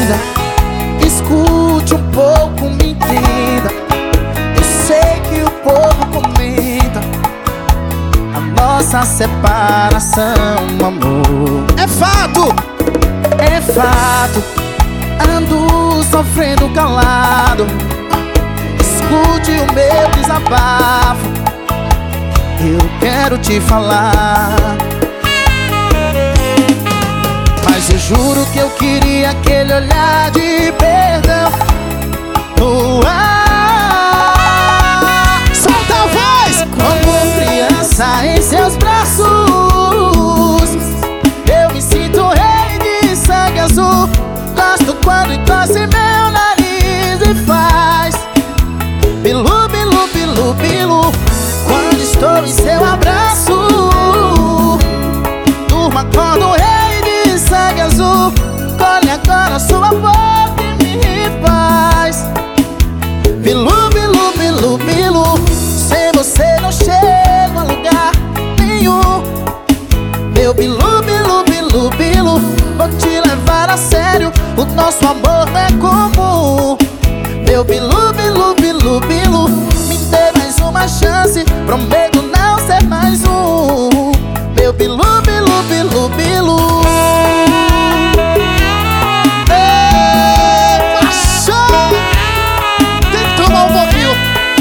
vida. Escute um pouco, me entenda. Eu sei que o povo comenta a nossa separação, amor. É fato! É fato. Ando sofrendo calado. Escute o meu desabafo. Eu quero te falar, mas eu juro que eu queria aquele olhar de perdão no ar. Solta a voz! Como criança em seus braços, eu me sinto rei de sangue azul. Gosto quando encosta em meu nariz e faz bilu, bilu, bilu, bilu. Quando estou em seu abraço, durma quando o rei de sangue azul. Colhe agora sua boca e me faz bilu, bilu, bilu, bilu. Sem você não chego a lugar nenhum. Meu bilu, bilu, bilu, bilu. Vou te levar a sério, o nosso amor não é comum. Meu bilu, bilu, bilu, bilu. Me dê mais uma chance, prometo não ser mais um. Meu bilu, bilu, bilu, bilu. Ei, paixão! Tem que tomar um pouquinho.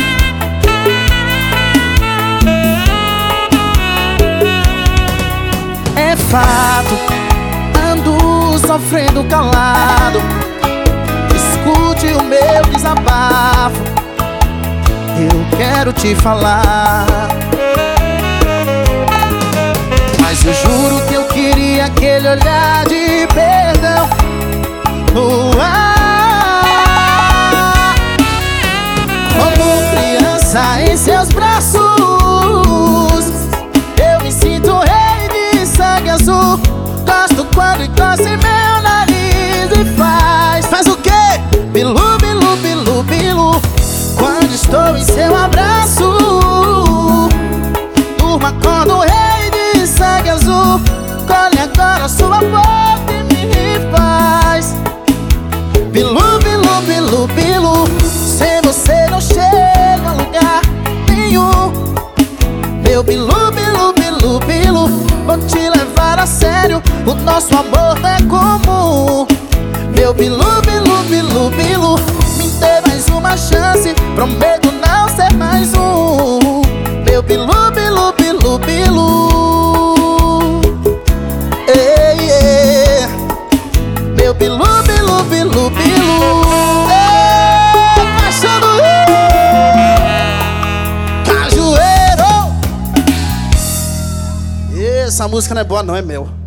É fato, ando sofrendo calado. Escute o meu desabafo. Eu quero te falar, mas eu juro que eu queria aquele olhar de perdão no ar. Como criança em seus braços, eu me sinto rei de sangue azul. Gosto quando encosta em meu nariz e faz o quê? bilu, bilu, bilu, bilu. Quando estou em seu abraço, durma quando o rei de sangue azul. Colhe agora sua boca e me faz bilu, bilu, bilu, bilu. Sem você não chego a lugar nenhum. Meu bilu, bilu, bilu, bilu. Vou te levar a sério, o nosso amor não é comum. Meu bilu, bilu, bilu, bilu. Me dê mais uma chance, prometo não ser mais um. Meu bilu, bilu, bilu, bilu. Ei, ei. Meu bilu, bilu, bilu, bilu. Ei, paixão do Cajueiro! Essa música não é boa não, é meu.